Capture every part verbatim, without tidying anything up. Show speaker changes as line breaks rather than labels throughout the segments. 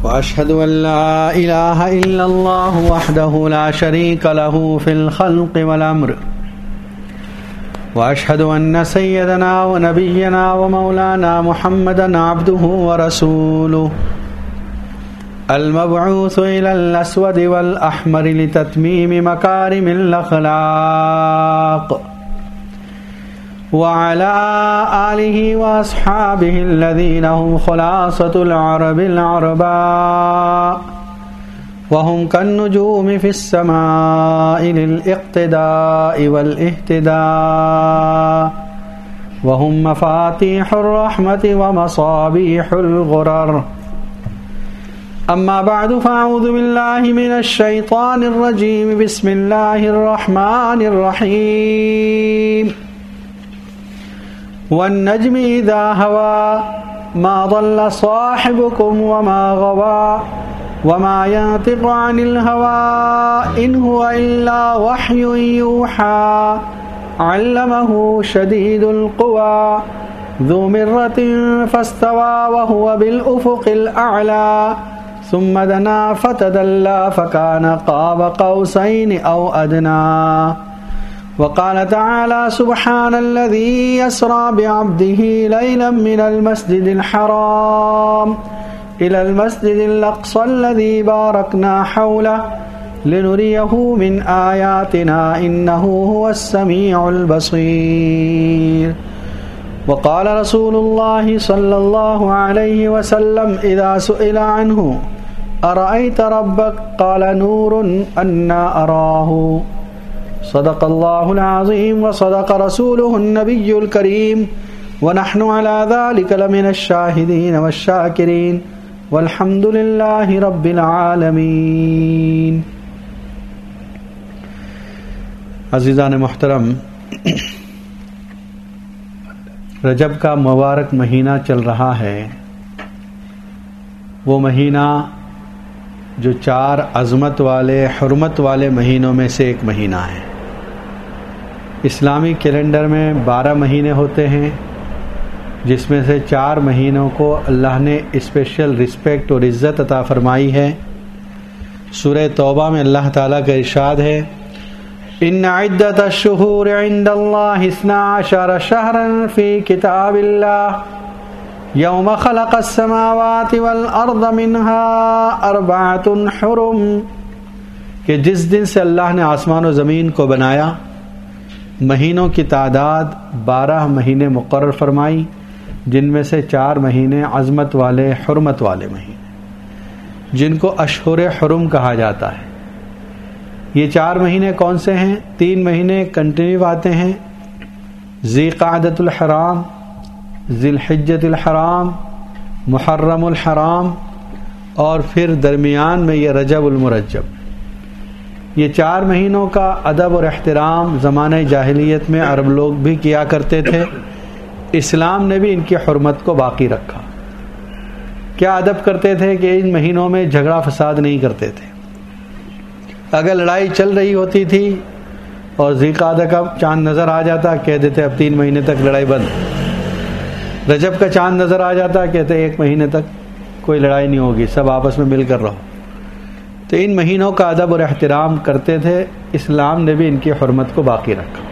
وأشهد أن لا إله إلا الله وحده لا شريك له في الخلق والأمر وأشهد أن سيدنا ونبينا ومولانا محمدا عبده ورسوله المبعوث إلى الأسود والأحمر لتتميم مكارم الأخلاق وعلى آله وأصحابه الذين هم خلاصة العرب العرباء وهم كالنجوم في السماء للاقتداء والاهتداء وهم مفاتيح الرحمة ومصابيح الغرر. أما بعد فأعوذ بالله من الشيطان الرجيم. بسم الله الرحمن الرحيم. والنجم إذا هوى ما ضل صاحبكم وما غوى وما ينطق عن الهوى إن هو إلا وحي يوحى علمه شديد القوى ذو مرة فاستوى وهو بالأفق الأعلى ثم دنا فتدلى فكان قاب قوسين أو أدنى. وقال تعالى سبحان الذي يسرى بعبده ليلا من المسجد الحرام إلى المسجد الأقصى الذي باركنا حوله لنريه من آياتنا إنه هو السميع البصير. وقال رسول الله صلى الله عليه وسلم إذا سئل عنه أرأيت ربك قال نور أنا أراه. صدق الله العظيم وصدق رسوله النبي الكريم ونحن على ذلك لمن الشاهدين والشاكرين والحمد لله رب العالمين. عزیزان محترم، رجب کا مبارک مہینہ چل رہا ہے. وہ مہینہ جو چار عظمت والے حرمت والے مہینوں میں سے ایک مہینہ ہے. اسلامی کیلنڈر میں بارہ مہینے ہوتے ہیں، جس میں سے چار مہینوں کو اللہ نے اسپیشل رسپیکٹ اور عزت عطا فرمائی ہے. سورہ توبہ میں اللہ تعالیٰ کا ارشاد ہے ان عدت الشہور عند اللہ اثنا عشر شہرا فی کتاب اللہ یوم خلق السماوات والارض منها اربعۃ حرم، کہ جس دن سے اللہ نے آسمان و زمین کو بنایا مہینوں کی تعداد بارہ مہینے مقرر فرمائی، جن میں سے چار مہینے عظمت والے حرمت والے مہینے جن کو اشہر حرم کہا جاتا ہے. یہ چار مہینے کون سے ہیں؟ تین مہینے کنٹینیو آتے ہیں، ذی قعدۃ الحرام، ذی الحجۃ الحرام، محرم الحرام، اور پھر درمیان میں یہ رجب المرجب. یہ چار مہینوں کا ادب اور احترام زمانہ جاہلیت میں عرب لوگ بھی کیا کرتے تھے. اسلام نے بھی ان کی حرمت کو باقی رکھا. کیا ادب کرتے تھے کہ ان مہینوں میں جھگڑا فساد نہیں کرتے تھے. اگر لڑائی چل رہی ہوتی تھی اور ذی قعدہ کا چاند نظر آ جاتا کہہ دیتے اب تین مہینے تک لڑائی بند. رجب کا چاند نظر آ جاتا کہتے ایک مہینے تک کوئی لڑائی نہیں ہوگی، سب آپس میں مل کر رہو. تو ان مہینوں کا ادب اور احترام کرتے تھے. اسلام نے بھی ان کی حرمت کو باقی رکھا.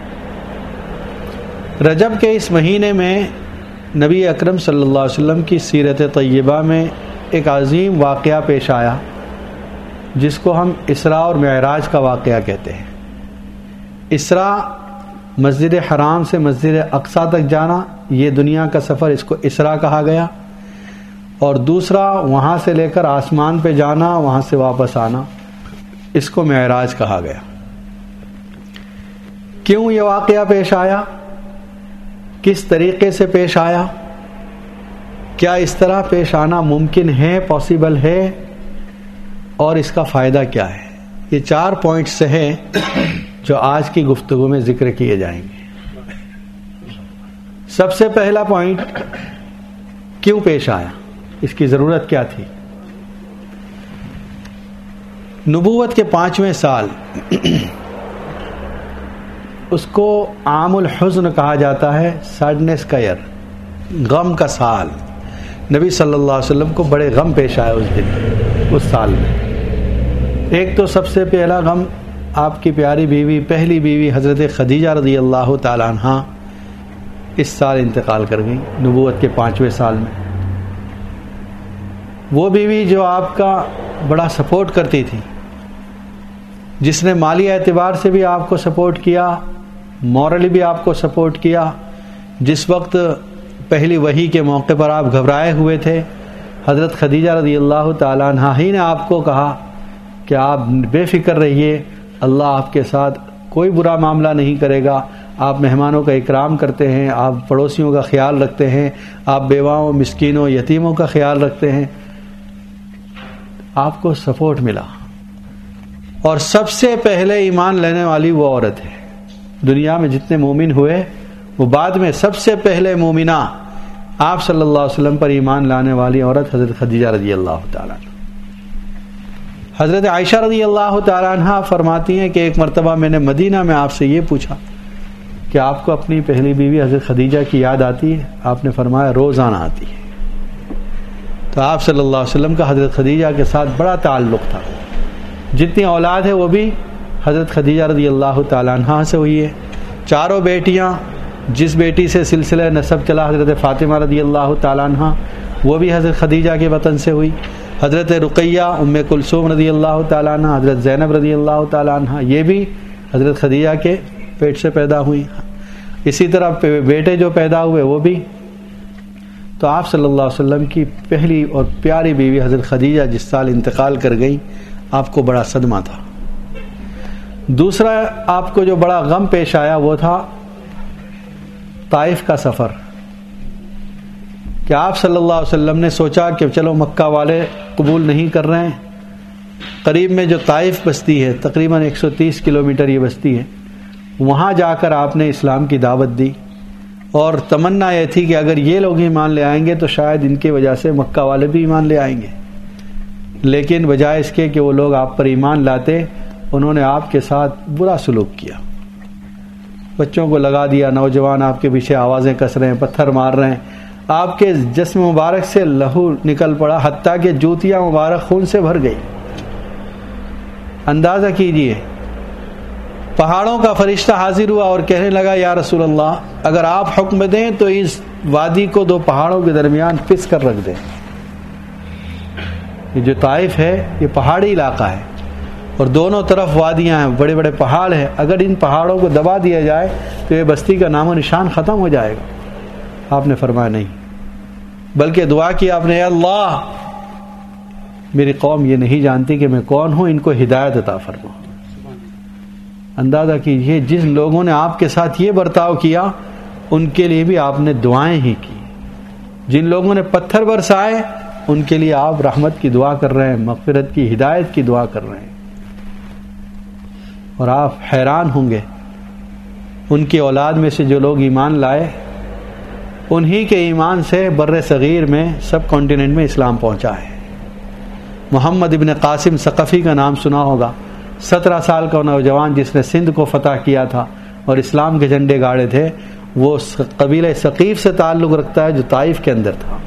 رجب کے اس مہینے میں نبی اکرم صلی اللہ علیہ وسلم کی سیرت طیبہ میں ایک عظیم واقعہ پیش آیا جس کو ہم اسراء اور معراج کا واقعہ کہتے ہیں. اسراء مسجد حرام سے مسجد اقصیٰ تک جانا، یہ دنیا کا سفر، اس کو اسراء کہا گیا. اور دوسرا وہاں سے لے کر آسمان پہ جانا، وہاں سے واپس آنا، اس کو معراج کہا گیا. کیوں یہ واقعہ پیش آیا؟ کس طریقے سے پیش آیا؟ کیا اس طرح پیش آنا ممکن ہے، پاسبل ہے، اور اس کا فائدہ کیا ہے؟ یہ چار پوائنٹس ہیں جو آج کی گفتگو میں ذکر کیے جائیں گے. سب سے پہلا پوائنٹ، کیوں پیش آیا؟ اس کی ضرورت کیا تھی؟ نبوت کے پانچویں سال اس کو عام الحزن کہا جاتا ہے، سیڈنس کا ایئر، غم کا سال. نبی صلی اللہ علیہ وسلم کو بڑے غم پیش آئے اس دن، اس سال میں۔ ایک تو سب سے پہلا غم، آپ کی پیاری بیوی، پہلی بیوی حضرت خدیجہ رضی اللہ تعالی عنہ اس سال انتقال کر گئی، نبوت کے پانچویں سال میں۔ وہ بیوی جو آپ کا بڑا سپورٹ کرتی تھی، جس نے مالی اعتبار سے بھی آپ کو سپورٹ کیا، مورلی بھی آپ کو سپورٹ کیا۔ جس وقت پہلی وحی کے موقع پر آپ گھبرائے ہوئے تھے، حضرت خدیجہ رضی اللہ تعالیٰ عنہ ہی نے آپ کو کہا کہ آپ بے فکر رہیے، اللہ آپ کے ساتھ کوئی برا معاملہ نہیں کرے گا، آپ مہمانوں کا اکرام کرتے ہیں، آپ پڑوسیوں کا خیال رکھتے ہیں، آپ بیواؤں، مسکینوں، یتیموں کا خیال رکھتے ہیں۔ آپ کو سپورٹ ملا، اور سب سے پہلے ایمان لینے والی وہ عورت ہے۔ دنیا میں جتنے مومن ہوئے وہ بعد میں سب سے پہلے مومنہ آپ صلی اللہ علیہ وسلم پر ایمان لانے والی عورت حضرت خدیجہ رضی اللہ تعالیٰ عنہ۔ حضرت عائشہ رضی اللہ تعالیٰ عنہ فرماتی ہیں کہ ایک مرتبہ میں نے مدینہ میں آپ سے یہ پوچھا کہ آپ کو اپنی پہلی بیوی حضرت خدیجہ کی یاد آتی ہے؟ آپ نے فرمایا روزانہ آتی ہے۔ تو آپ صلی اللہ علیہ وسلم کا حضرت خدیجہ کے ساتھ بڑا تعلق تھا، جتنی اولاد ہے وہ بھی حضرت خدیجہ رضی اللہ تعالیٰ عنہ سے ہوئی ہے۔ چاروں بیٹیاں، جس بیٹی سے سلسلہ نسب چلا حضرت فاطمہ رضی اللہ تعالیٰ عنہ، وہ بھی حضرت خدیجہ کے وطن سے ہوئی۔ حضرت رقیہ، ام کلثوم رضی اللہ تعالیٰ عنہ، حضرت زینب رضی اللہ تعالیٰ عنہ، یہ بھی حضرت خدیجہ کے پیٹ سے پیدا ہوئی۔ اسی طرح بیٹے جو پیدا ہوئے وہ بھی۔ تو آپ صلی اللہ علیہ وسلم کی پہلی اور پیاری بیوی حضرت خدیجہ جس سال انتقال کر گئی، آپ کو بڑا صدمہ تھا۔ دوسرا آپ کو جو بڑا غم پیش آیا وہ تھا طائف کا سفر، کہ آپ صلی اللہ علیہ وسلم نے سوچا کہ چلو مکہ والے قبول نہیں کر رہے ہیں، قریب میں جو طائف بستی ہے، تقریباً ایک سو تیس کلومیٹر یہ بستی ہے، وہاں جا کر آپ نے اسلام کی دعوت دی، اور تمنا یہ تھی کہ اگر یہ لوگ ایمان لے آئیں گے تو شاید ان کی وجہ سے مکہ والے بھی ایمان لے آئیں گے۔ لیکن بجائے اس کے کہ وہ لوگ آپ پر ایمان لاتے، انہوں نے آپ کے ساتھ برا سلوک کیا، بچوں کو لگا دیا، نوجوان آپ کے پیچھے آوازیں کس رہے ہیں، پتھر مار رہے ہیں، آپ کے جسم مبارک سے لہو نکل پڑا، حتیٰ کہ جوتیاں مبارک خون سے بھر گئی۔ اندازہ کیجئے، پہاڑوں کا فرشتہ حاضر ہوا اور کہنے لگا یا رسول اللہ، اگر آپ حکم دیں تو اس وادی کو دو پہاڑوں کے درمیان پس کر رکھ دیں۔ یہ جو طائف ہے یہ پہاڑی علاقہ ہے، اور دونوں طرف وادیاں ہیں، بڑے بڑے پہاڑ ہیں، اگر ان پہاڑوں کو دبا دیا جائے تو یہ بستی کا نام و نشان ختم ہو جائے گا۔ آپ نے فرمایا نہیں، بلکہ دعا کی آپ نے، اے اللہ میری قوم یہ نہیں جانتی کہ میں کون ہوں، ان کو ہدایت عطا فرما۔ اندازہ کیجئے جن لوگوں نے آپ کے ساتھ یہ برتاؤ کیا ان کے لیے بھی آپ نے دعائیں ہی کی، جن لوگوں نے پتھر برسائے ان کے لیے آپ رحمت کی دعا کر رہے ہیں، مغفرت کی، ہدایت کی دعا کر رہے ہیں۔ اور آپ حیران ہوں گے، ان کی اولاد میں سے جو لوگ ایمان لائے، انہی کے ایمان سے بر صغیر میں سب کانٹیننٹ میں اسلام پہنچا ہے۔ محمد ابن قاسم ثقفی کا نام سنا ہوگا، سترہ سال کا نوجوان جس نے سندھ کو فتح کیا تھا اور اسلام کے جھنڈے گاڑے تھے، وہ قبیلہ ثقیف سے تعلق رکھتا ہے جو طائف کے اندر تھا۔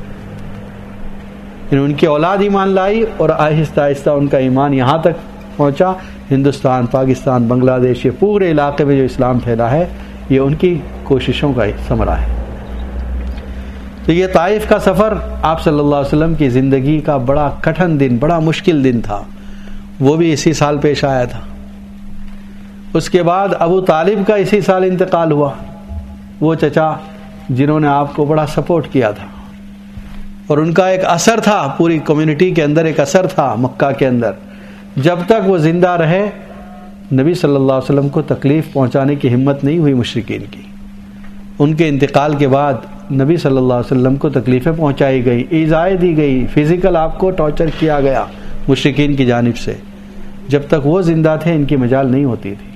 ان کی اولاد ایمان لائی اور آہستہ آہستہ ان کا ایمان یہاں تک پہنچا، ہندوستان، پاکستان، بنگلہ دیش، یہ پورے علاقے میں جو اسلام پھیلا ہے یہ ان کی کوششوں کا ثمرہ ہے۔ تو یہ طائف کا سفر آپ صلی اللہ علیہ وسلم کی زندگی کا بڑا کٹھن دن، بڑا مشکل دن تھا، وہ بھی اسی سال پیش آیا تھا۔ اس کے بعد ابو طالب کا اسی سال انتقال ہوا، وہ چچا جنہوں نے آپ کو بڑا سپورٹ کیا تھا، اور ان کا ایک اثر تھا پوری کمیونٹی کے اندر، ایک اثر تھا مکہ کے اندر۔ جب تک وہ زندہ رہے نبی صلی اللہ علیہ وسلم کو تکلیف پہنچانے کی ہمت نہیں ہوئی مشرکین کی۔ ان کے انتقال کے بعد نبی صلی اللہ علیہ وسلم کو تکلیفیں پہنچائی گئی، ایذائیں دی گئی، فزیکل آپ کو ٹارچر کیا گیا مشرکین کی جانب سے۔ جب تک وہ زندہ تھے ان کی مجال نہیں ہوتی تھی۔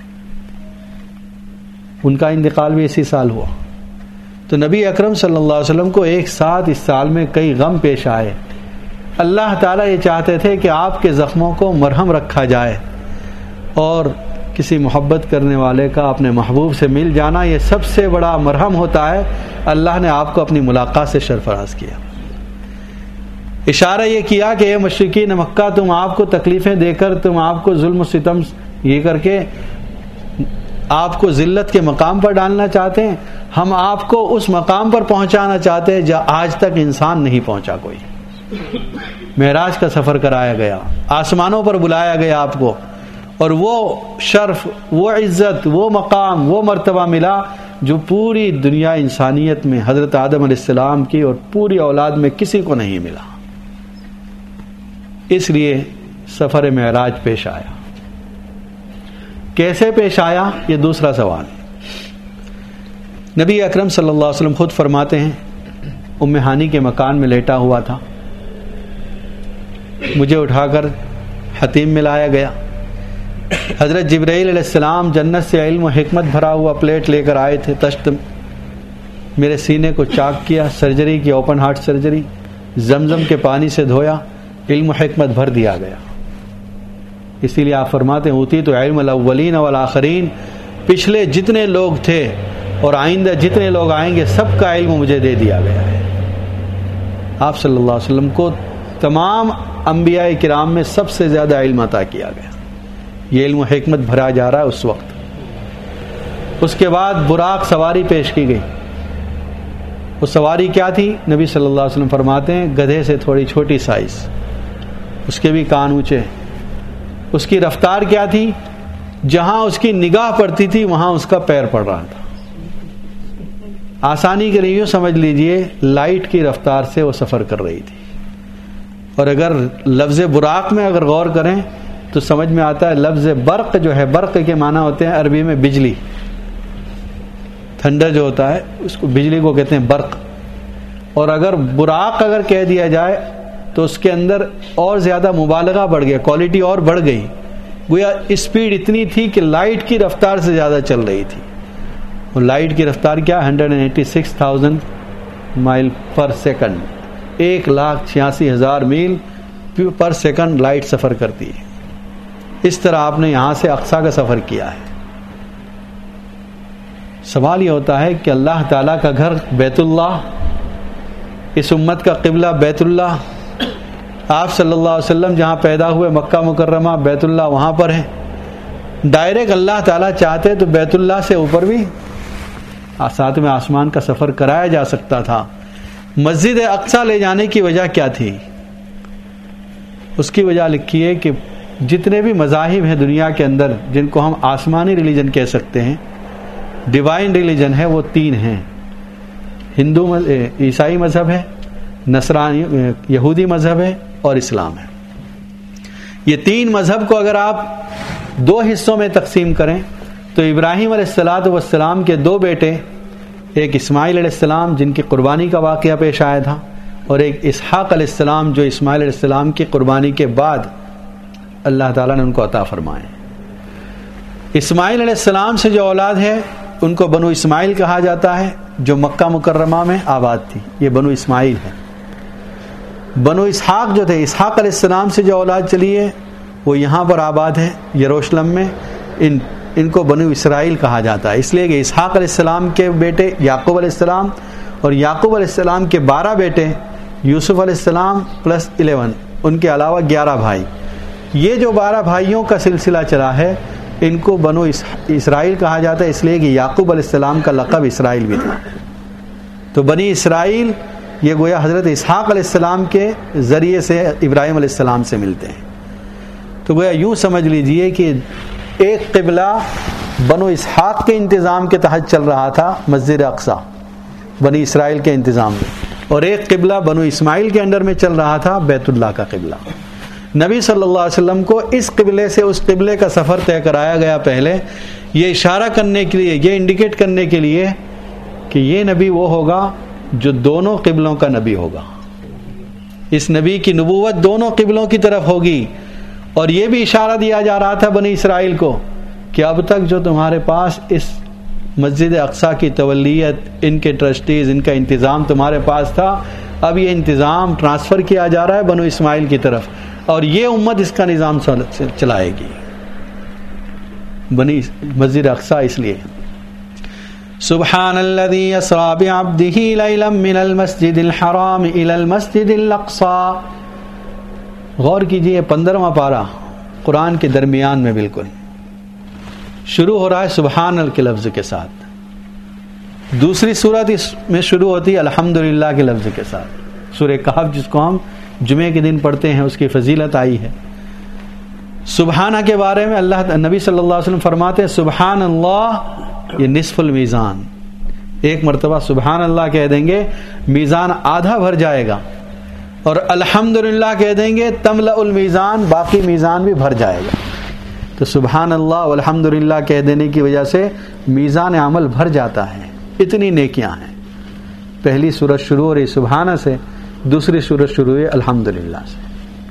ان کا انتقال بھی اسی سال ہوا۔ تو نبی اکرم صلی اللہ علیہ وسلم کو ایک ساتھ اس سال میں کئی غم پیش آئے۔ اللہ تعالیٰ یہ چاہتے تھے کہ آپ کے زخموں کو مرہم رکھا جائے، اور کسی محبت کرنے والے کا اپنے محبوب سے مل جانا یہ سب سے بڑا مرہم ہوتا ہے۔ اللہ نے آپ کو اپنی ملاقات سے سرفراز کیا۔ اشارہ یہ کیا کہ اے مشرکین مکہ، تم آپ کو تکلیفیں دے کر، تم آپ کو ظلم و ستم یہ کر کے آپ کو ذلت کے مقام پر ڈالنا چاہتے ہیں، ہم آپ کو اس مقام پر پہنچانا چاہتے ہیں جہاں آج تک انسان نہیں پہنچا کوئی۔ معراج کا سفر کرایا گیا، آسمانوں پر بلایا گیا آپ کو، اور وہ شرف، وہ عزت، وہ مقام، وہ مرتبہ ملا جو پوری دنیا انسانیت میں حضرت آدم علیہ السلام کی اور پوری اولاد میں کسی کو نہیں ملا۔ اس لیے سفر معراج پیش آیا۔ کیسے پیش آیا، یہ دوسرا سوال۔ نبی اکرم صلی اللہ علیہ وسلم خود فرماتے ہیں، ام ہانی کے مکان میں لیٹا ہوا تھا، مجھے اٹھا کر حتیم میں لایا گیا۔ حضرت جبرائیل علیہ السلام جنت سے علم و حکمت بھرا ہوا پلیٹ لے کر آئے تھے، تشت میرے سینے کو چاک کیا، سرجری کی، اوپن ہارٹ سرجری، زمزم کے پانی سے دھویا، علم و حکمت بھر دیا گیا۔ اسی لیے آپ فرماتے ہیں اوتی تو علم الاولین والآخرین، پچھلے جتنے لوگ تھے اور آئندہ جتنے لوگ آئیں گے سب کا علم مجھے دے دیا گیا ہے۔ آپ صلی اللہ علیہ وسلم کو تمام انبیاء کرام میں سب سے زیادہ علم عطا کیا گیا، یہ علم و حکمت بھرا جا رہا ہے اس وقت۔ اس کے بعد براق سواری پیش کی گئی۔ وہ سواری کیا تھی؟ نبی صلی اللہ علیہ وسلم فرماتے ہیں گدھے سے تھوڑی چھوٹی سائز، اس کے بھی کان اونچے۔ اس کی رفتار کیا تھی؟ جہاں اس کی نگاہ پڑتی تھی وہاں اس کا پیر پڑ رہا تھا۔ آسانی کے لیے یوں سمجھ لیجئے لائٹ کی رفتار سے وہ سفر کر رہی تھی۔ اور اگر لفظ براق میں اگر غور کریں تو سمجھ میں آتا ہے لفظ برق جو ہے، برق کے معنی ہوتے ہیں عربی میں بجلی، تھنڈر جو ہوتا ہے اس کو بجلی کو کہتے ہیں برق۔ اور اگر براق اگر کہہ دیا جائے تو اس کے اندر اور زیادہ مبالغہ بڑھ گیا، کوالٹی اور بڑھ گئی، گویا اسپیڈ اتنی تھی کہ لائٹ کی رفتار سے زیادہ چل رہی تھی۔ اور لائٹ کی رفتار کیا؟ Hundred and eighty six thousand mile پر سیکنڈ، ایک لاکھ چھیاسی ہزار میل پر سیکنڈ لائٹ سفر کرتی ہے۔ اس طرح آپ نے یہاں سے اقصیٰ کا سفر کیا ہے۔ سوال یہ ہوتا ہے کہ اللہ تعالیٰ کا گھر بیت اللہ، اس امت کا قبلہ بیت اللہ، آپ صلی اللہ علیہ وسلم جہاں پیدا ہوئے مکہ مکرمہ بیت اللہ وہاں پر ہے، ڈائریکٹ اللہ تعالیٰ چاہتے تو بیت اللہ سے اوپر بھی ساتھ میں آسمان کا سفر کرایا جا سکتا تھا۔ مسجد اقصیٰ لے جانے کی وجہ کیا تھی؟ اس کی وجہ لکھی ہے کہ جتنے بھی مذاہب ہیں دنیا کے اندر جن کو ہم آسمانی ریلیجن کہہ سکتے ہیں، ڈیوائن ریلیجن ہے، وہ تین ہیں، ہندو عیسائی مذہب ہے، نصرانی یہودی مذہب ہے اور اسلام ہے۔ یہ تین مذہب کو اگر آپ دو حصوں میں تقسیم کریں تو ابراہیم علیہ الصلاۃ والسلام کے دو بیٹے، ایک اسماعیل علیہ السلام جن کی قربانی کا واقعہ پیش آیا تھا، اور ایک اسحاق علیہ السلام جو اسماعیل علیہ السلام کی قربانی کے بعد اللہ تعالیٰ نے ان کو عطا فرمائے۔ اسماعیل علیہ السلام سے جو اولاد ہے ان کو بنو اسماعیل کہا جاتا ہے، جو مکہ مکرمہ میں آباد تھی، یہ بنو اسماعیل ہے۔ بنو اسحاق جو تھے، اسحاق علیہ السلام سے جو اولاد چلی ہے وہ یہاں پر آباد ہے یروشلم میں، ان ان کو بنو اسرائیل کہا جاتا ہے، اس لیے کہ اسحاق علیہ السلام کے بیٹے یعقوب علیہ السلام اور یعقوب علیہ السلام کے بارہ بیٹے، یوسف علیہ السلام پلس الیون، ان کے علاوہ گیارہ بھائی، یہ جو بارہ بھائیوں کا سلسلہ چلا ہے ان کو بنو اسرائیل کہا جاتا ہے، اس لیے کہ یعقوب علیہ السلام کا لقب اسرائیل بھی تھا۔ تو بنی اسرائیل یہ گویا حضرت اسحاق علیہ السلام کے ذریعے سے ابراہیم علیہ السلام سے ملتے ہیں۔ تو گویا یوں سمجھ لیجئے کہ ایک قبلہ بنو اسحاق کے انتظام کے تحت چل رہا تھا مسجد اقصیٰ بنی اسرائیل کے انتظام میں، اور ایک قبلہ بنو اسماعیل کے انڈر میں چل رہا تھا بیت اللہ کا قبلہ۔ نبی صلی اللہ علیہ وسلم کو اس قبلے سے اس قبلے کا سفر طے کرایا گیا پہلے، یہ اشارہ کرنے کے لیے، یہ انڈیکیٹ کرنے کے لیے کہ یہ نبی وہ ہوگا جو دونوں قبلوں کا نبی ہوگا، اس نبی کی نبوت دونوں قبلوں کی طرف ہوگی۔ اور یہ بھی اشارہ دیا جا رہا تھا بنی اسرائیل کو کہ اب تک جو تمہارے پاس اس مسجد اقصیٰ کی تولیت، ان کے ٹرسٹیز، ان کا انتظام تمہارے پاس تھا، اب یہ انتظام ٹرانسفر کیا جا رہا ہے بنو اسماعیل کی طرف، اور یہ امت اس کا نظام چلائے گی بنی مسجد اقصیٰ۔ اس لیے سبحان الذي اسرى بعبده ليلا من المسجد الحرام الى المسجد الاقصى غور کیجیے، پندرہواں پارہ قرآن کے درمیان میں بالکل شروع ہو رہا ہے سبحان کے لفظ کے ساتھ، دوسری سورت اس میں شروع ہوتی ہے الحمدللہ کے لفظ کے ساتھ۔ سورہ کہف جس کو ہم جمعے کے دن پڑھتے ہیں، اس کی فضیلت آئی ہے۔ سبحانہ کے بارے میں اللہ نبی صلی اللہ علیہ وسلم فرماتے ہیں سبحان اللہ یہ نصف المیزان، ایک مرتبہ سبحان اللہ کہہ دیں گے میزان آدھا بھر جائے گا، اور الحمدللہ کہہ دیں گے تملأ المیزان، باقی میزان بھی بھر جائے گا۔ تو سبحان اللہ والحمدللہ کہہ دینے کی وجہ سے میزان عمل بھر جاتا ہے، اتنی نیکیاں ہیں۔ پہلی سورت شروع ہو رہی سبحانہ سے، دوسری سورت شروع ہوئی الحمدللہ سے۔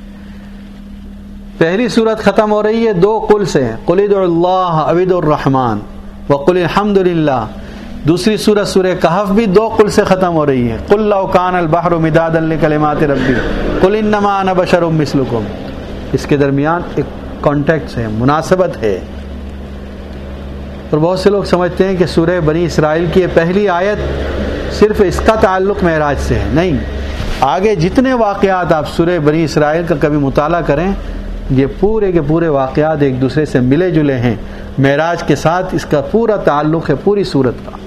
پہلی سورت ختم ہو رہی ہے دو قل سے، قل ادعوا اللہ او ادعوا الرحمن وقل الحمدللہ۔ دوسری سورت سورہ کہف بھی دو قل سے ختم ہو رہی ہے، قل لو کان البحر مدادا لکلمات ربی قل انما انا بشر مثلکم۔ اس کے درمیان ایک کانٹیکٹ ہے، مناسبت ہے۔ اور بہت سے لوگ سمجھتے ہیں کہ سورہ بنی اسرائیل کی یہ پہلی آیت صرف اس کا تعلق معراج سے ہے، نہیں، آگے جتنے واقعات آپ سورہ بنی اسرائیل کا کبھی مطالعہ کریں، یہ پورے کے پورے واقعات ایک دوسرے سے ملے جلے ہیں، معراج کے ساتھ اس کا پورا تعلق ہے پوری سورت کا۔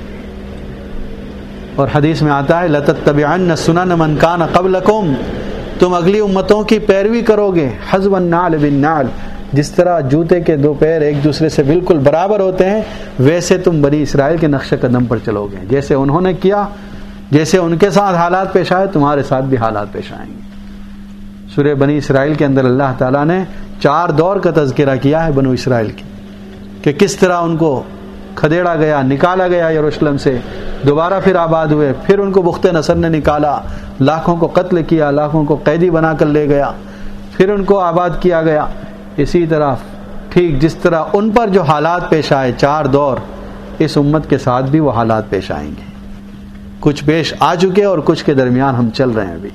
اور حدیث میں آتا ہے لَتَتَّبِعَنَّ سُنَنَ مَنْ كَانَ قَبْلَكُمْ، تم اگلی امتوں کی پیروی کرو گے، حَذْوَ النَّعْلِ بِالنَّعْلِ، جس طرح جوتے کے دو پیر ایک دوسرے سے بالکل برابر ہوتے ہیں، ویسے تم بنی اسرائیل کے نقش قدم پر چلو گے، جیسے انہوں نے کیا، جیسے ان کے ساتھ حالات پیش آئے تمہارے ساتھ بھی حالات پیش آئیں گے۔ سورہ بنی اسرائیل کے اندر اللہ تعالیٰ نے چار دور کا تذکرہ کیا ہے بنو اسرائیل کی، کہ کس طرح ان کو کھدیڑا گیا، نکالا گیا یروشلم سے، دوبارہ پھر آباد ہوئے، پھر ان کو بخت نصر نے نکالا، لاکھوں کو قتل کیا، لاکھوں کو قیدی بنا کر لے گیا، پھر ان کو آباد کیا گیا۔ اسی طرح ٹھیک جس طرح ان پر جو حالات پیش آئے چار دور، اس امت کے ساتھ بھی وہ حالات پیش آئیں گے، کچھ پیش آ چکے اور کچھ کے درمیان ہم چل رہے ہیں ابھی۔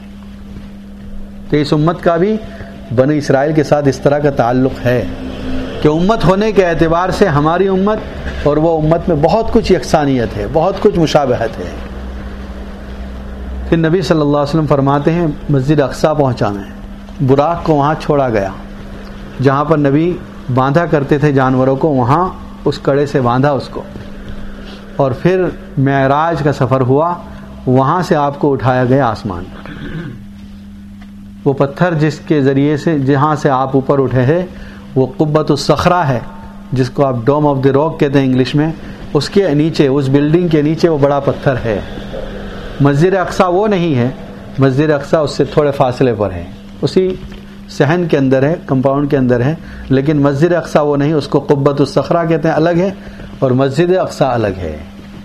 تو اس امت کا بھی بنی اسرائیل کے ساتھ اس طرح کا تعلق ہے کہ امت ہونے کے اعتبار سے ہماری امت اور وہ امت میں بہت کچھ یکسانیت ہے، بہت کچھ مشابہت ہے۔ پھر نبی صلی اللہ علیہ وسلم فرماتے ہیں مسجد اقصیٰ پہنچا میں، براق کو وہاں چھوڑا گیا، جہاں پر نبی باندھا کرتے تھے جانوروں کو، وہاں اس کڑے سے باندھا اس کو، اور پھر معراج کا سفر ہوا، وہاں سے آپ کو اٹھایا گیا آسمان پر۔ وہ پتھر جس کے ذریعے سے جہاں سے آپ اوپر اٹھے ہیں وہ قبۃ الصخرہ ہے، جس کو آپ ڈوم آف دی راک کہتے ہیں انگلش میں، اس کے نیچے، اس بلڈنگ کے نیچے وہ بڑا پتھر ہے۔ مسجد اقصیٰ وہ نہیں ہے، مسجد اقصیٰ اس سے تھوڑے فاصلے پر ہے، اسی صحن کے اندر ہے، کمپاؤنڈ کے اندر ہے، لیکن مسجد اقصیٰ وہ نہیں، اس کو قبۃ الصخرہ کہتے ہیں، الگ ہے، اور مسجد اقصیٰ الگ ہے۔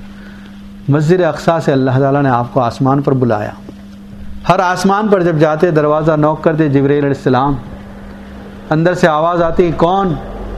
مسجد اقصیٰ سے اللہ تعالیٰ نے آپ کو آسمان پر بلایا۔ ہر آسمان پر جب جاتے دروازہ نوک کرتے جبرائیل علیہ السلام، اندر سے آواز آتی کون؟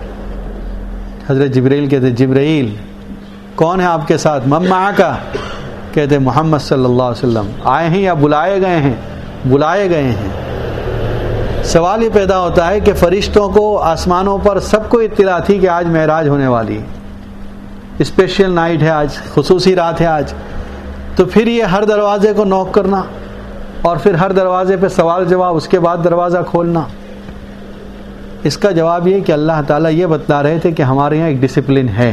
حضرت جبرائیل کہتے جبرائیل کون ہے آپ کے ساتھ؟ من معک، کہتے محمد صلی اللہ علیہ وسلم، آئے ہیں یا بلائے گئے ہیں؟ بلائے گئے ہیں۔ سوال یہ پیدا ہوتا ہے کہ فرشتوں کو آسمانوں پر سب کو اطلاع تھی کہ آج معراج ہونے والی ہے، اسپیشل نائٹ ہے آج، خصوصی رات ہے آج، تو پھر یہ ہر دروازے کو نوک کرنا اور پھر ہر دروازے پہ سوال جواب، اس کے بعد دروازہ کھولنا۔ اس کا جواب یہ کہ اللہ تعالیٰ یہ بتلا رہے تھے کہ ہمارے یہاں ایک ڈسپلن ہے،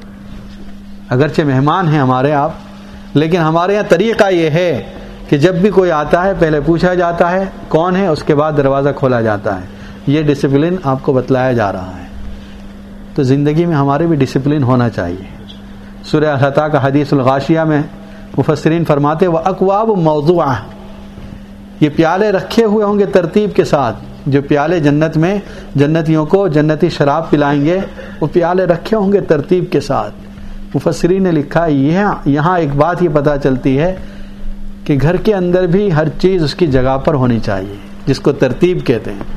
اگرچہ مہمان ہیں ہمارے آپ، لیکن ہمارے یہاں طریقہ یہ ہے کہ جب بھی کوئی آتا ہے پہلے پوچھا جاتا ہے کون ہے، اس کے بعد دروازہ کھولا جاتا ہے۔ یہ ڈسپلن آپ کو بتلایا جا رہا ہے، تو زندگی میں ہمارے بھی ڈسپلن ہونا چاہیے۔ سورہ الحطہ کا حدیث الغاشیہ میں مفسرین فرماتے وَأَكْوَابٌ مَوْضُوعَةٌ، یہ پیالے رکھے ہوئے ہوں گے ترتیب کے ساتھ، جو پیالے جنت میں جنتیوں کو جنتی شراب پلائیں گے، وہ پیالے رکھے ہوں گے ترتیب کے ساتھ۔ مفسرین نے لکھا یہاں یہاں ایک بات یہ پتہ چلتی ہے کہ گھر کے اندر بھی ہر چیز اس کی جگہ پر ہونی چاہیے، جس کو ترتیب کہتے ہیں۔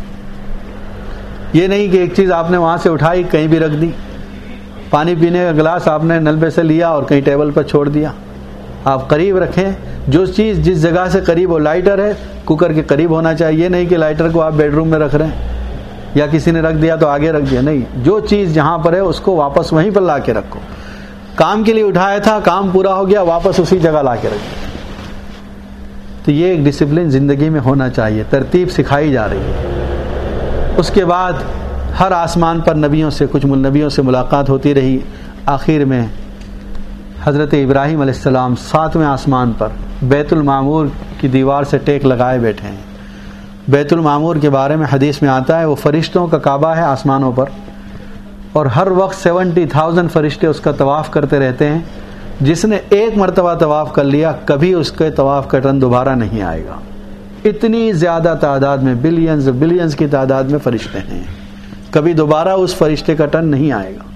یہ نہیں کہ ایک چیز آپ نے وہاں سے اٹھائی کہیں بھی رکھ دی، پانی پینے کا گلاس آپ نے نل پہ سے لیا اور کہیں ٹیبل پر چھوڑ دیا۔ آپ قریب رکھیں، جو چیز جس جگہ سے قریب ہو، لائٹر ہے کوکر کے قریب ہونا چاہیے، یہ نہیں کہ لائٹر کو آپ بیڈ روم میں رکھ رہے ہیں یا کسی نے رکھ دیا تو آگے رکھ دیا، نہیں، جو چیز جہاں پر ہے اس کو واپس وہیں پر لا کے رکھو۔ کام کے لیے اٹھایا تھا، کام پورا ہو گیا، واپس اسی جگہ لا کے رکھ دیا۔ تو یہ ایک ڈسپلن زندگی میں ہونا چاہیے، ترتیب سکھائی جا رہی ہے۔ اس کے بعد ہر آسمان پر نبیوں سے کچھ نبیوں سے ملاقات ہوتی رہی۔ آخر میں حضرت ابراہیم علیہ السلام ساتویں آسمان پر بیت المعمور کی دیوار سے ٹیک لگائے بیٹھے ہیں۔ بیت المعمور کے بارے میں حدیث میں آتا ہے وہ فرشتوں کا کعبہ ہے آسمانوں پر، اور ہر وقت سیونٹی تھاؤزینڈ فرشتے اس کا طواف کرتے رہتے ہیں۔ جس نے ایک مرتبہ طواف کر لیا کبھی اس کے طواف کا ٹرن دوبارہ نہیں آئے گا۔ اتنی زیادہ تعداد میں، بلینز بلینز کی تعداد میں فرشتے ہیں، کبھی دوبارہ اس فرشتے کا ٹرن نہیں آئے گا۔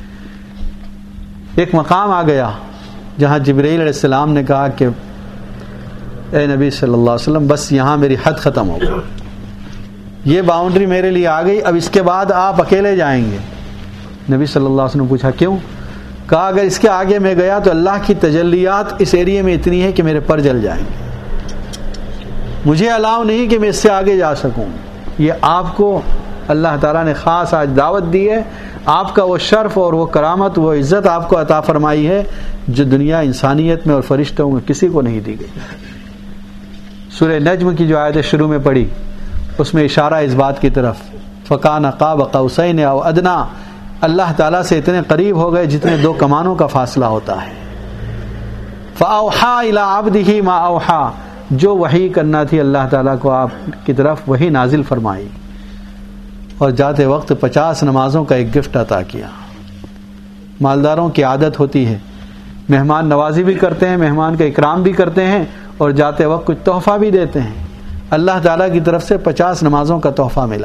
ایک مقام آ گیا جہاں جبرائیل علیہ السلام نے کہا کہ اے نبی صلی اللہ علیہ وسلم بس یہاں میری حد ختم ہو گئی، یہ باؤنڈری میرے لیے آ گئی، اب اس کے بعد آپ اکیلے جائیں گے۔ نبی صلی اللہ علیہ وسلم نے پوچھا کیوں؟ کہا اگر اس کے آگے میں گیا تو اللہ کی تجلیات اس ایریے میں اتنی ہے کہ میرے پر جل جائیں گے، مجھے الاؤ نہیں کہ میں اس سے آگے جا سکوں۔ یہ آپ کو اللہ تعالیٰ نے خاص آج دعوت دی ہے، آپ کا وہ شرف اور وہ کرامت، وہ عزت آپ کو عطا فرمائی ہے جو دنیا انسانیت میں اور فرشتوں میں کسی کو نہیں دی گئی۔ سورہ نجم کی جو آیت شروع میں پڑھی اس میں اشارہ اس بات کی طرف، فکان قاب قوسین او ادنا، اللہ تعالیٰ سے اتنے قریب ہو گئے جتنے دو کمانوں کا فاصلہ ہوتا ہے۔ فاوحا الی عبدہ ما اوحا، جو وحی کرنا تھی اللہ تعالیٰ کو آپ کی طرف وہی نازل فرمائی، اور جاتے وقت پچاس نمازوں کا ایک گفٹ عطا کیا۔ مالداروں کی عادت ہوتی ہے مہمان نوازی بھی کرتے ہیں، مہمان کا اکرام بھی کرتے ہیں، اور جاتے وقت کچھ تحفہ بھی دیتے ہیں۔ اللہ تعالیٰ کی طرف سے پچاس نمازوں کا تحفہ ملا۔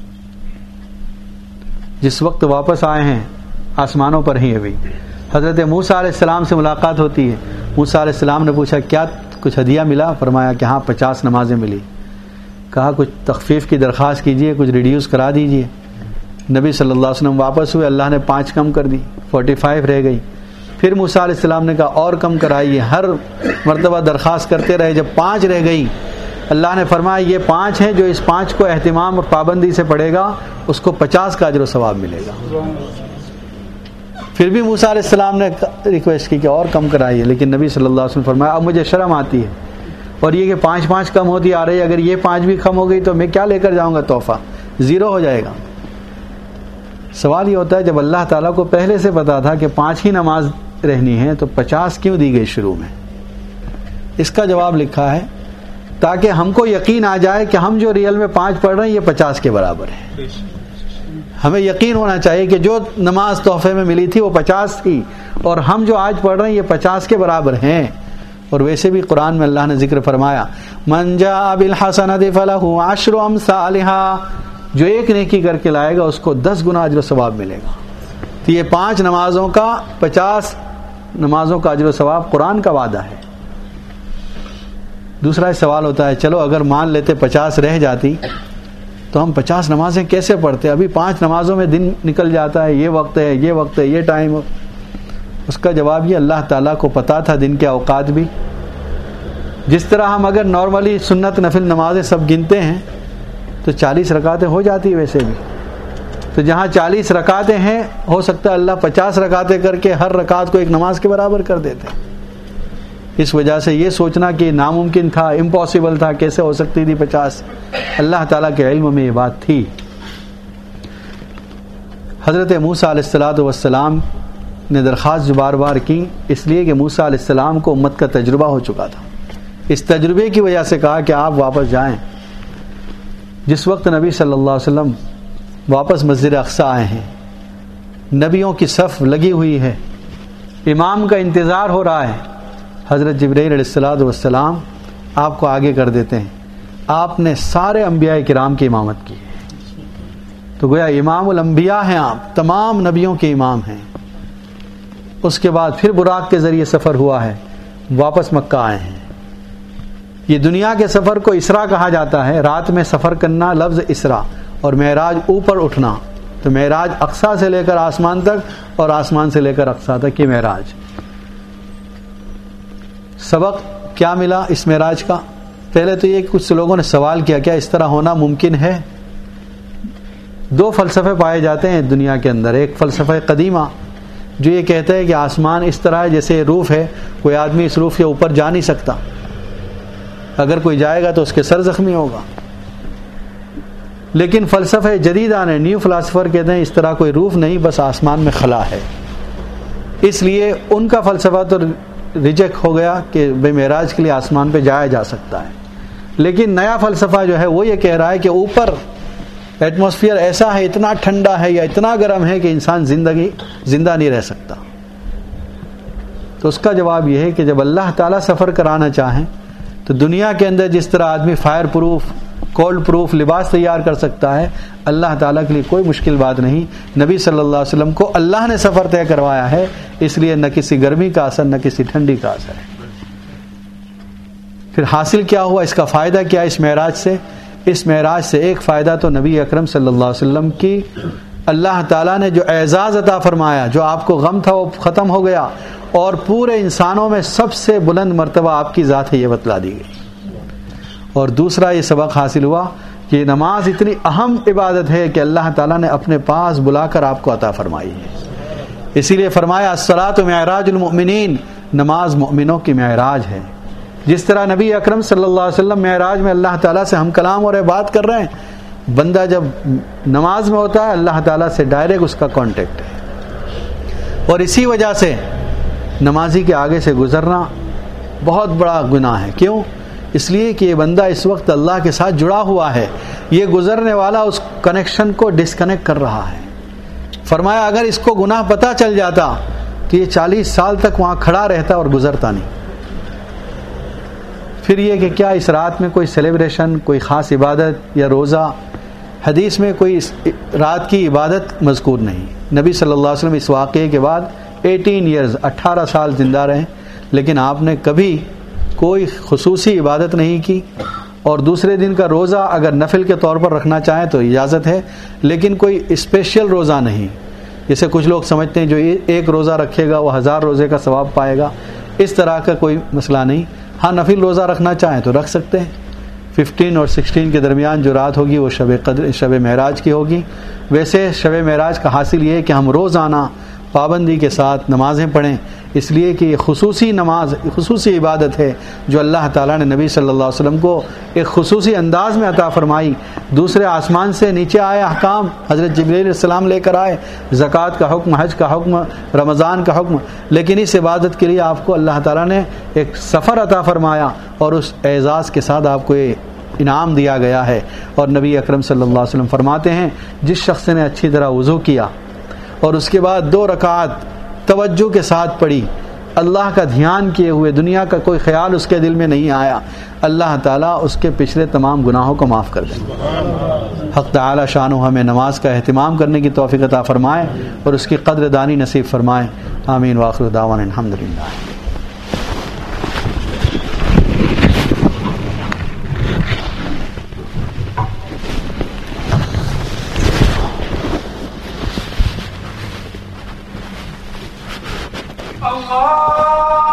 جس وقت واپس آئے ہیں آسمانوں پر ہی ابھی حضرت موسیٰ علیہ السلام سے ملاقات ہوتی ہے۔ موسیٰ علیہ السلام نے پوچھا کیا کچھ ہدیہ ملا؟ فرمایا کہ ہاں پچاس نمازیں ملی۔ کہا کچھ تخفیف کی درخواست کیجئے، کچھ ریڈیوس کرا دیجئے۔ نبی صلی اللہ علیہ وسلم واپس ہوئے، اللہ نے پانچ کم کر دی، فورٹی فائیو رہ گئی۔ پھر موسیٰ علیہ السلام نے کہا اور کم کرائیے، ہر مرتبہ درخواست کرتے رہے، جب پانچ رہ گئی اللہ نے فرمایا یہ پانچ ہیں، جو اس پانچ کو اہتمام اور پابندی سے پڑھے گا اس کو پچاس کا اجر و ثواب ملے گا۔ پھر بھی موسیٰ علیہ السلام نے ریکویسٹ کی کہ اور کم کرائیے، لیکن نبی صلی اللہ علیہ وسلم فرمایا اب مجھے شرم آتی ہے، اور یہ کہ پانچ پانچ کم ہوتی آ رہی ہے، اگر یہ پانچ بھی کم ہو گئی تو میں کیا لے کر جاؤں گا تحفہ، زیرو ہو جائے گا۔ سوال یہ ہوتا ہے جب اللہ تعالیٰ کو پہلے سے پتا تھا کہ پانچ ہی نماز رہنی ہے تو پچاس کیوں دی گئی شروع میں؟ اس کا جواب لکھا ہے تاکہ ہم کو یقین آ جائے کہ ہم جو ریئل میں پانچ پڑھ رہے ہیں یہ پچاس کے برابر ہے۔ ہمیں یقین ہونا چاہیے کہ جو نماز تحفے میں ملی تھی وہ پچاس تھی، اور ہم جو آج پڑھ رہے ہیں یہ پچاس کے برابر ہیں۔ اور ویسے بھی قرآن میں اللہ نے ذکر فرمایا من جاء بالحسنۃ فلہ عشر امثالھا، جو ایک نیکی کر کے لائے گا اس کو دس گنا اجر و ثواب ملے گا۔ تو یہ پانچ نمازوں کا پچاس نمازوں کا اجر و ثواب قرآن کا وعدہ ہے۔ دوسرا سوال ہوتا ہے چلو اگر مان لیتے پچاس رہ جاتی تو ہم پچاس نمازیں کیسے پڑھتے؟ ابھی پانچ نمازوں میں دن نکل جاتا ہے، یہ وقت ہے یہ وقت ہے یہ ٹائم۔ اس کا جواب یہ اللہ تعالیٰ کو پتا تھا دن کے اوقات بھی۔ جس طرح ہم اگر نارملی سنت نفل نمازیں سب گنتے ہیں تو چالیس رکعتیں ہو جاتی ہیں ویسے بھی، تو جہاں چالیس رکعتیں ہیں ہو سکتا ہے اللہ پچاس رکعتیں کر کے ہر رکعت کو ایک نماز کے برابر کر دیتے۔ اس وجہ سے یہ سوچنا کہ ناممکن تھا، امپاسبل تھا، کیسے ہو سکتی تھی پچاس، اللہ تعالیٰ کے علم میں یہ بات تھی۔ حضرت موسیٰ علیہ الصلوۃ والسلام نے درخواست جو بار بار کی اس لیے کہ موسیٰ علیہ السلام کو امت کا تجربہ ہو چکا تھا، اس تجربے کی وجہ سے کہا کہ آپ واپس جائیں۔ جس وقت نبی صلی اللہ علیہ وسلم واپس مسجد اقصی آئے ہیں، نبیوں کی صف لگی ہوئی ہے، امام کا انتظار ہو رہا ہے، حضرت جبرائیل علیہ الصلوۃ والسلام آپ کو آگے کر دیتے ہیں۔ آپ نے سارے انبیاء کرام کی امامت کی، تو گویا امام الانبیاء ہیں آپ، تمام نبیوں کے امام ہیں۔ اس کے بعد پھر براق کے ذریعے سفر ہوا ہے، واپس مکہ آئے ہیں۔ یہ دنیا کے سفر کو اسرا کہا جاتا ہے، رات میں سفر کرنا لفظ اسرا، اور معراج اوپر اٹھنا، تو معراج اقصی سے لے کر آسمان تک اور آسمان سے لے کر اقصی تک یہ معراج۔ سبق کیا ملا اس معراج کا؟ پہلے تو یہ کچھ لوگوں نے سوال کیا کیا اس طرح ہونا ممکن ہے؟ دو فلسفے پائے جاتے ہیں دنیا کے اندر، ایک فلسفہ قدیمہ جو یہ کہتا ہے کہ آسمان اس طرح ہے جیسے روف ہے، کوئی آدمی اس روف کے اوپر جا نہیں سکتا، اگر کوئی جائے گا تو اس کے سر زخمی ہوگا. لیکن فلسفہ جدیدہ نے، نیو فلاسفر کہتے ہیں، اس طرح کوئی روف نہیں، بس آسمان میں خلا ہے. اس لیے ان کا فلسفہ تو ریجیکٹ ہو گیا کہ بے معراج کے لیے آسمان پہ جایا جا سکتا ہے. لیکن نیا فلسفہ جو ہے وہ یہ کہہ رہا ہے کہ اوپر ایٹماسفیئر ایسا ہے، اتنا ٹھنڈا ہے یا اتنا گرم ہے کہ انسان زندگی زندہ نہیں رہ سکتا. تو اس کا جواب یہ ہے کہ جب اللہ تعالیٰ سفر کرانا چاہیں تو دنیا کے اندر جس طرح آدمی فائر پروف، کولڈ پروف لباس تیار کر سکتا ہے، اللہ تعالیٰ کے لیے کوئی مشکل بات نہیں. نبی صلی اللہ علیہ وسلم کو اللہ نے سفر طے کروایا ہے، اس لیے نہ کسی گرمی کا اثر نہ کسی ٹھنڈی کا اثر ہے. پھر حاصل کیا ہوا، اس کا فائدہ کیا اس معراج سے؟ اس معراج سے ایک فائدہ تو نبی اکرم صلی اللہ علیہ وسلم کی اللہ تعالیٰ نے جو اعزاز عطا فرمایا، جو آپ کو غم تھا وہ ختم ہو گیا، اور پورے انسانوں میں سب سے بلند مرتبہ آپ کی ذات ہے، یہ بتلا دی گئی. اور دوسرا یہ سبق حاصل ہوا کہ نماز اتنی اہم عبادت ہے کہ اللہ تعالیٰ نے اپنے پاس بلا کر آپ کو عطا فرمائی ہے. اسی لیے فرمایا الصلاۃ معراج المؤمنین، نماز مومنوں کی معراج ہے. جس طرح نبی اکرم صلی اللہ علیہ وسلم معراج میں اللہ تعالیٰ سے ہم کلام اور بات کر رہے ہیں، بندہ جب نماز میں ہوتا ہے اللہ تعالیٰ سے ڈائریکٹ اس کا کانٹیکٹ ہے. اور اسی وجہ سے نمازی کے آگے سے گزرنا بہت بڑا گناہ ہے. کیوں؟ اس لیے کہ یہ بندہ اس وقت اللہ کے ساتھ جڑا ہوا ہے، یہ گزرنے والا اس کنیکشن کو ڈسکنیکٹ کر رہا ہے. فرمایا اگر اس کو گناہ پتہ چل جاتا تو یہ چالیس سال تک وہاں کھڑا رہتا اور گزرتا نہیں. پھر یہ کہ کیا اس رات میں کوئی سیلیبریشن، کوئی خاص عبادت یا روزہ؟ حدیث میں کوئی رات کی عبادت مذکور نہیں. نبی صلی اللہ علیہ وسلم اس واقعے کے بعد ایٹین ایئرز اٹھارہ سال زندہ رہے، لیکن آپ نے کبھی کوئی خصوصی عبادت نہیں کی. اور دوسرے دن کا روزہ اگر نفل کے طور پر رکھنا چاہیں تو اجازت ہے، لیکن کوئی اسپیشل روزہ نہیں. جیسے کچھ لوگ سمجھتے ہیں جو ایک روزہ رکھے گا وہ ہزار روزے کا ثواب پائے گا، اس طرح کا کوئی مسئلہ نہیں. ہاں نفل روزہ رکھنا چاہیں تو رکھ سکتے ہیں. ففٹین اور سکسٹین کے درمیان جو رات ہوگی وہ شب قدر شب معراج کی ہوگی. ویسے شب معراج کا حاصل یہ ہے کہ ہم روزانہ پابندی کے ساتھ نمازیں پڑھیں، اس لیے کہ یہ خصوصی نماز، خصوصی عبادت ہے جو اللہ تعالیٰ نے نبی صلی اللہ علیہ وسلم کو ایک خصوصی انداز میں عطا فرمائی. دوسرے آسمان سے نیچے آئے احکام حضرت جبرائیل علیہ السلام لے کر آئے، زکوٰۃ کا حکم، حج کا حکم، رمضان کا حکم، لیکن اس عبادت کے لیے آپ کو اللہ تعالیٰ نے ایک سفر عطا فرمایا اور اس اعزاز کے ساتھ آپ کو یہ انعام دیا گیا ہے. اور نبی اکرم صلی اللہ علیہ وسلم فرماتے ہیں جس شخص نے اچھی طرح وضو کیا اور اس کے بعد دو رکعت توجہ کے ساتھ پڑھی، اللہ کا دھیان کیے ہوئے، دنیا کا کوئی خیال اس کے دل میں نہیں آیا، اللہ تعالیٰ اس کے پچھلے تمام گناہوں کو معاف کر دیں. حق تعالی شانہ ہمیں نماز کا اہتمام کرنے کی توفیق عطا فرمائے اور اس کی قدر دانی نصیب فرمائے. آمین. وآخر دعوانا الحمدللہ.
Allah